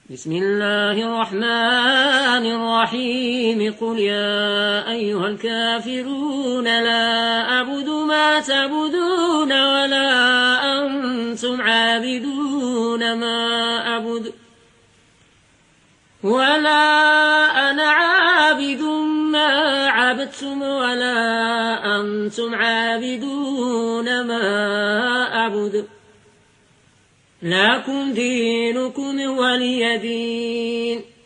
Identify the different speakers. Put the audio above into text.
Speaker 1: بسم الله الرحمن الرحيم قل يا أيها الكافرون لا أعبد ما تعبدون ولا أنتم عابدون ما أعبد ولا أنا عابد ما عبدتم ولا أنتم عابدون ما أعبد لكم دينكم ولي دين.